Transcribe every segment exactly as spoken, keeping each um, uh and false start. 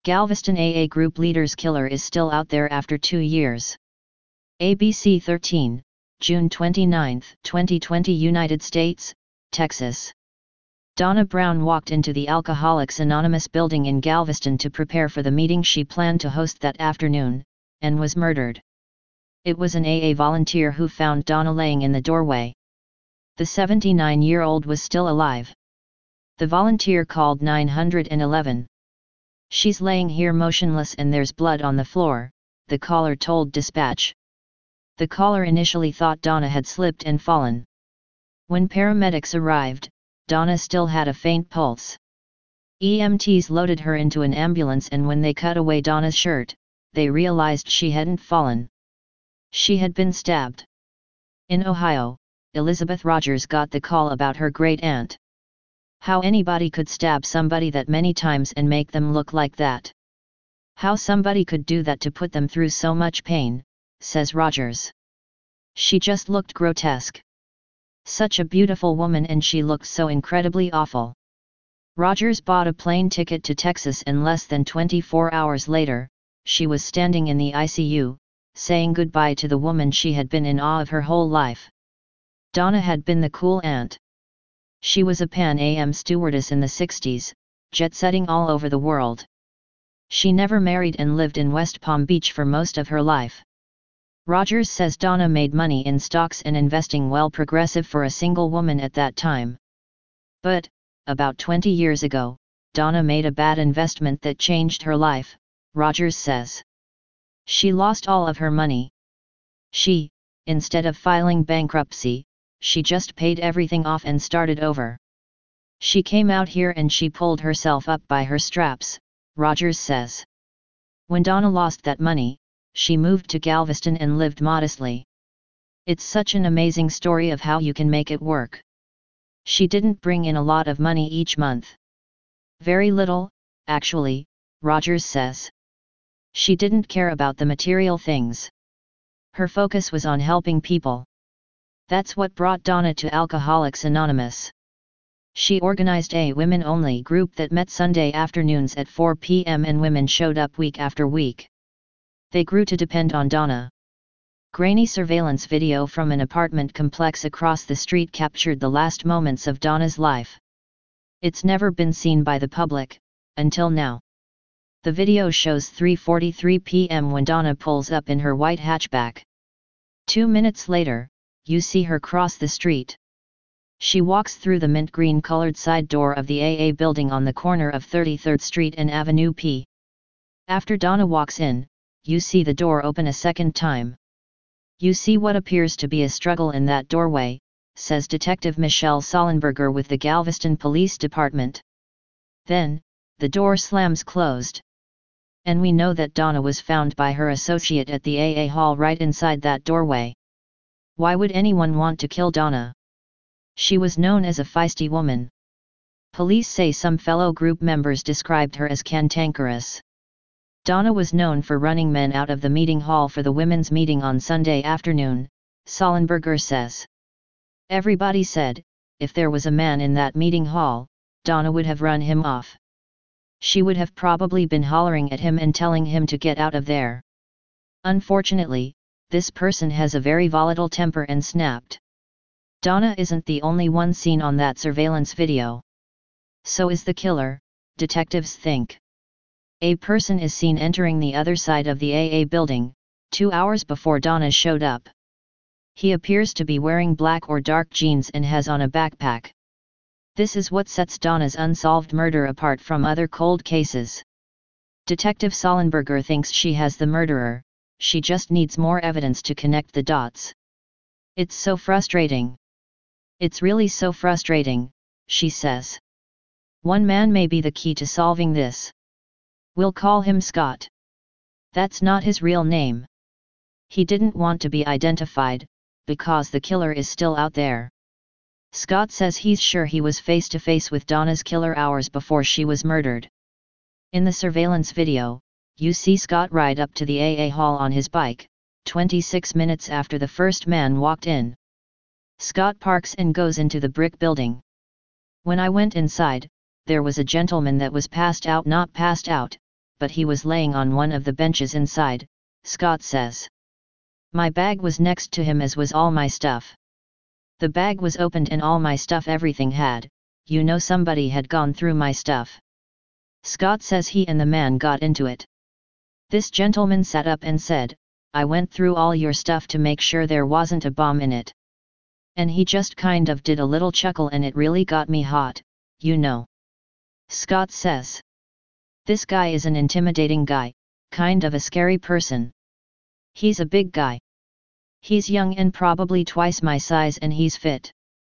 Galveston A A Group leader's killer is still out there after two years. A B C thirteen, June twenty-ninth, twenty twenty United States, Texas. Donna Brown walked into the Alcoholics Anonymous building in Galveston to prepare for the meeting she planned to host that afternoon, and was murdered. It was an A A volunteer who found Donna laying in the doorway. The seventy-nine-year-old was still alive. The volunteer called nine one one. "She's laying here motionless and there's blood on the floor," the caller told dispatch. The caller initially thought Donna had slipped and fallen. When paramedics arrived, Donna still had a faint pulse. E M Ts loaded her into an ambulance, and when they cut away Donna's shirt, they realized she hadn't fallen. She had been stabbed. In Ohio, Elizabeth Rogers got the call about her great-aunt. How anybody could stab somebody that many times and make them look like that. How somebody could do that to put them through so much pain, says Rogers. She just looked grotesque. Such a beautiful woman, and she looked so incredibly awful. Rogers bought a plane ticket to Texas, and less than twenty-four hours later, she was standing in the I C U, saying goodbye to the woman she had been in awe of her whole life. Donna had been the cool aunt. She was a Pan Am stewardess in the sixties, jet-setting all over the world. She never married and lived in West Palm Beach for most of her life. Rogers says Donna made money in stocks and investing, well progressive for a single woman at that time. But, about twenty years ago, Donna made a bad investment that changed her life, Rogers says. She lost all of her money. She, instead of filing bankruptcy, she just paid everything off and started over. She came out here and she pulled herself up by her straps, Rogers says. When Donna lost that money, she moved to Galveston and lived modestly. It's such an amazing story of how you can make it work. She didn't bring in a lot of money each month. Very little, actually, Rogers says. She didn't care about the material things. Her focus was on helping people. That's what brought Donna to Alcoholics Anonymous. She organized a women-only group that met Sunday afternoons at four p m and women showed up week after week. They grew to depend on Donna. Grainy surveillance video from an apartment complex across the street captured the last moments of Donna's life. It's never been seen by the public, until now. The video shows three forty-three p m when Donna pulls up in her white hatchback. Two minutes later, you see her cross the street. She walks through the mint green colored side door of the A A building on the corner of thirty-third Street and Avenue P. After Donna walks in, you see the door open a second time. You see what appears to be a struggle in that doorway, says Detective Michelle Sollenberger with the Galveston Police Department. Then, the door slams closed. And we know that Donna was found by her associate at the A A hall right inside that doorway. Why would anyone want to kill Donna? She was known as a feisty woman. Police say some fellow group members described her as cantankerous. Donna was known for running men out of the meeting hall for the women's meeting on Sunday afternoon, Sollenberger says. Everybody said, if there was a man in that meeting hall, Donna would have run him off. She would have probably been hollering at him and telling him to get out of there. Unfortunately, this person has a very volatile temper and snapped. Donna isn't the only one seen on that surveillance video. So is the killer, detectives think. A person is seen entering the other side of the A A building, two hours before Donna showed up. He appears to be wearing black or dark jeans and has on a backpack. This is what sets Donna's unsolved murder apart from other cold cases. Detective Sollenberger thinks she has the murderer, she just needs more evidence to connect the dots. It's so frustrating. It's really so frustrating, she says. One man may be the key to solving this. We'll call him Scott. That's not his real name. He didn't want to be identified, because the killer is still out there. Scott says he's sure he was face to face with Donna's killer hours before she was murdered. In the surveillance video, you see Scott ride up to the A A hall on his bike, twenty-six minutes after the first man walked in. Scott parks and goes into the brick building. When I went inside, there was a gentleman that was passed out, not passed out, but he was laying on one of the benches inside, Scott says. My bag was next to him, as was all my stuff. The bag was opened and all my stuff, everything had, you know, somebody had gone through my stuff. Scott says he and the man got into it. This gentleman sat up and said, I went through all your stuff to make sure there wasn't a bomb in it. And he just kind of did a little chuckle, and it really got me hot, you know. Scott says. This guy is an intimidating guy, kind of a scary person. He's a big guy. He's young and probably twice my size, and he's fit.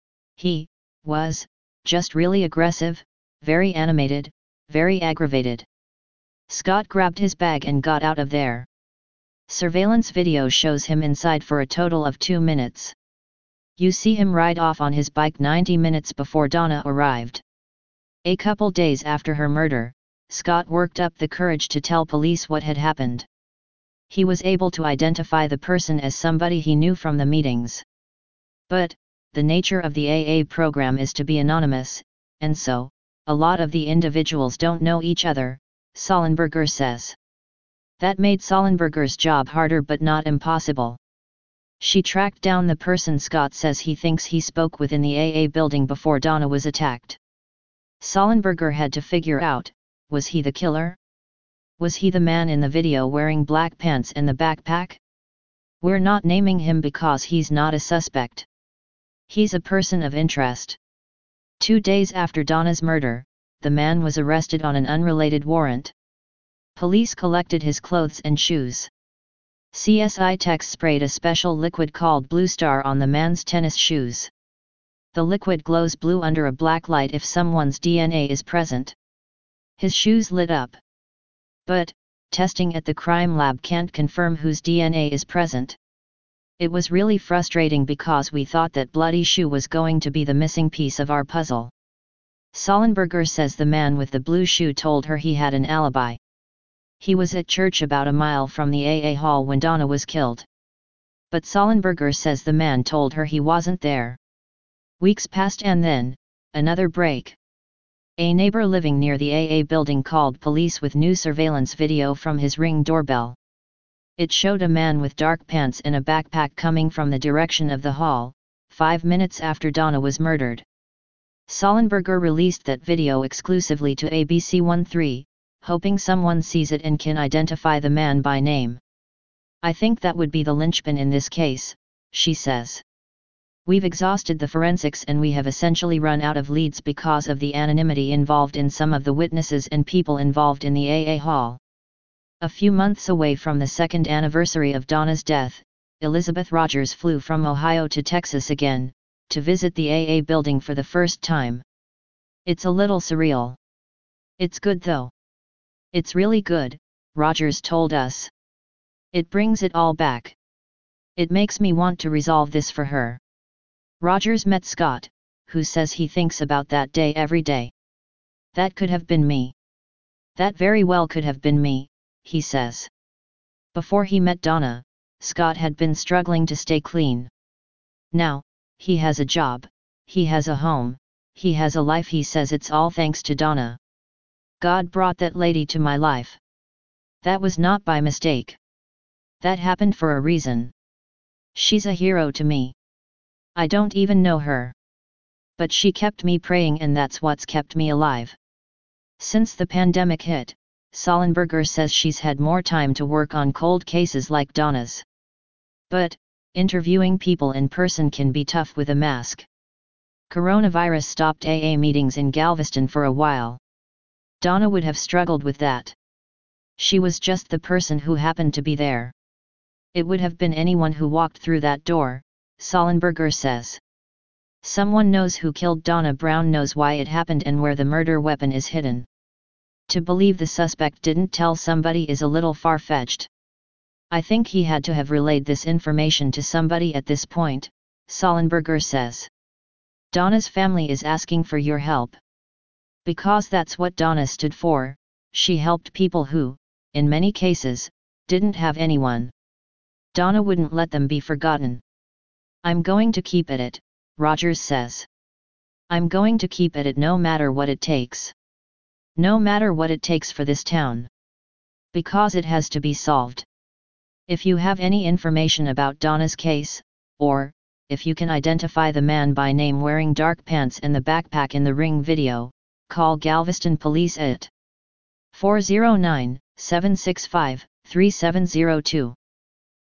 He was just really aggressive, very animated, very aggravated. Scott grabbed his bag and got out of there. Surveillance video shows him inside for a total of two minutes. You see him ride off on his bike ninety minutes before Donna arrived. A couple days after her murder, Scott worked up the courage to tell police what had happened. He was able to identify the person as somebody he knew from the meetings. But, the nature of the A A program is to be anonymous, and so, a lot of the individuals don't know each other, Sollenberger says. That made Sollenberger's job harder but not impossible. She tracked down the person Scott says he thinks he spoke with in the A A building before Donna was attacked. Sollenberger had to figure out, was he the killer? Was he the man in the video wearing black pants and the backpack? We're not naming him because he's not a suspect. He's a person of interest. Two days after Donna's murder, the man was arrested on an unrelated warrant. Police collected his clothes and shoes. C S I techs sprayed a special liquid called Blue Star on the man's tennis shoes. The liquid glows blue under a black light if someone's D N A is present. His shoes lit up. But, testing at the crime lab can't confirm whose D N A is present. It was really frustrating because we thought that bloody shoe was going to be the missing piece of our puzzle. Sollenberger says the man with the blue shoe told her he had an alibi. He was at church about a mile from the A A hall when Donna was killed. But Sollenberger says the man told her he wasn't there. Weeks passed and then, another break. A neighbor living near the A A building called police with new surveillance video from his Ring doorbell. It showed a man with dark pants and a backpack coming from the direction of the hall, five minutes after Donna was murdered. Sollenberger released that video exclusively to A B C thirteen, hoping someone sees it and can identify the man by name. I think that would be the linchpin in this case, she says. We've exhausted the forensics and we have essentially run out of leads because of the anonymity involved in some of the witnesses and people involved in the A A hall. A few months away from the second anniversary of Donna's death, Elizabeth Rogers flew from Ohio to Texas again, to visit the A A building for the first time. It's a little surreal. It's good though. It's really good, Rogers told us. It brings it all back. It makes me want to resolve this for her. Rogers met Scott, who says he thinks about that day every day. That could have been me. That very well could have been me, he says. Before he met Donna, Scott had been struggling to stay clean. Now, he has a job, he has a home, he has a life. He says it's all thanks to Donna. God brought that lady to my life. That was not by mistake. That happened for a reason. She's a hero to me. I don't even know her. But she kept me praying and that's what's kept me alive. Since the pandemic hit, Sollenberger says she's had more time to work on cold cases like Donna's. But, interviewing people in person can be tough with a mask. Coronavirus stopped A A meetings in Galveston for a while. Donna would have struggled with that. She was just the person who happened to be there. It would have been anyone who walked through that door, Sollenberger says. Someone knows who killed Donna Brown, knows why it happened and where the murder weapon is hidden. To believe the suspect didn't tell somebody is a little far-fetched. I think he had to have relayed this information to somebody at this point, Sollenberger says. Donna's family is asking for your help. Because that's what Donna stood for, she helped people who, in many cases, didn't have anyone. Donna wouldn't let them be forgotten. I'm going to keep at it, Rogers says. I'm going to keep at it no matter what it takes. No matter what it takes for this town. because it has to be solved. If you have any information about Donna's case, or, if you can identify the man by name wearing dark pants and the backpack in the Ring video, call Galveston Police at four zero nine, seven six five, three seven zero two.